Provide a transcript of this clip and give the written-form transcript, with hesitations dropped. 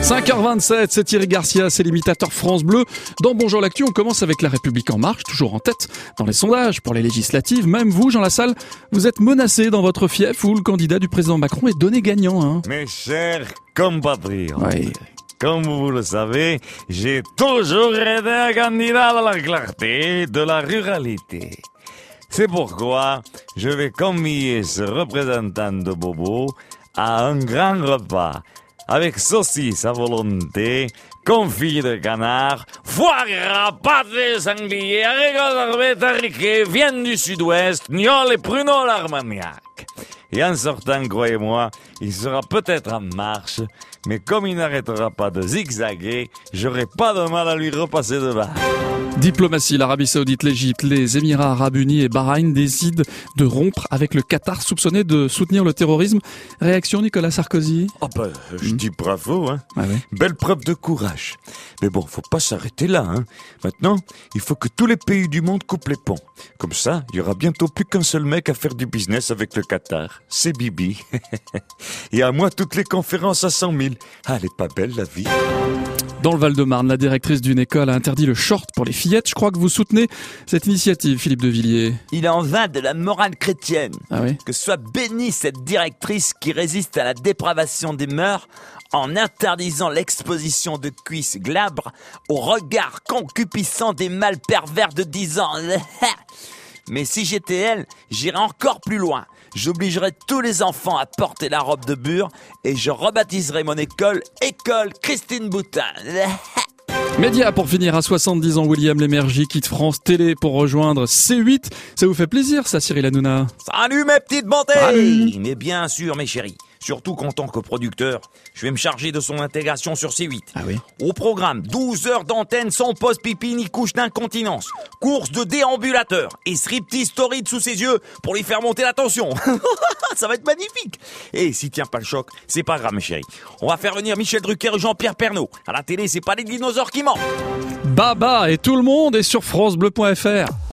5h27, c'est Thierry Garcia, c'est l'imitateur France Bleu. Dans Bonjour l'Actu, on commence avec La République En Marche, toujours en tête dans les sondages pour les législatives. Même vous, Jean Lassalle, vous êtes menacé dans votre fief où le candidat du président Macron est donné gagnant. Hein. Mes chers compatriotes, Ouais. comme vous le savez, j'ai toujours été un candidat de la clarté, de la ruralité. C'est pourquoi je vais convier ce représentant de Bobo à un grand repas avec saucisses à volonté, confit de canard, foie gras, pâté de sanglier, haricots d'arbet, tariquet, viande du sud-ouest, gnôle et pruneaux à l'armagnac. Et en sortant, croyez-moi, il sera peut-être en marche, mais comme il n'arrêtera pas de zigzaguer, j'aurai pas de mal à lui repasser devant. Diplomatie, l'Arabie Saoudite, l'Égypte, les Émirats Arabes Unis et Bahreïn décident de rompre avec le Qatar soupçonné de soutenir le terrorisme. Réaction Nicolas Sarkozy? Oh ben, je dis bravo, hein. Ah ouais. Belle preuve de courage. Mais bon, faut pas s'arrêter là, hein. Maintenant, il faut que tous les pays du monde coupent les ponts. Comme ça, il y aura bientôt plus qu'un seul mec à faire du business avec le Qatar. C'est Bibi. Et à moi, toutes les conférences à 100 000. Ah, elle est pas belle, la vie. Dans le Val-de-Marne, la directrice d'une école a interdit le short pour les fillettes. Je crois que vous soutenez cette initiative, Philippe de Villiers. Il en va de la morale chrétienne. Ah oui? Que soit bénie cette directrice qui résiste à la dépravation des mœurs en interdisant l'exposition de cuisses glabres au regard concupiscent des mâles pervers de 10 ans. Mais si j'étais elle, j'irais encore plus loin. J'obligerais tous les enfants à porter la robe de bure et je rebaptiserais mon école École Christine Boutin. Média pour finir, à 70 ans, William Lémergie quitte France Télé pour rejoindre C8. Ça vous fait plaisir, ça, Cyril Hanouna? Salut mes petites bontés. Salut. Mais bien sûr mes chéris, surtout qu'en tant que producteur, je vais me charger de son intégration sur C8. Ah oui? Au programme, 12 heures d'antenne sans pause pipi ni couche d'incontinence, course de déambulateur et striptease torride sous ses yeux pour lui faire monter la tension. Ça va être magnifique. Et s'il tient pas le choc, c'est pas grave mes chéris. On va faire venir Michel Drucker et Jean-Pierre Pernaut. À la télé, c'est pas les dinosaures qui mentent. Baba et tout le monde est sur francebleu.fr.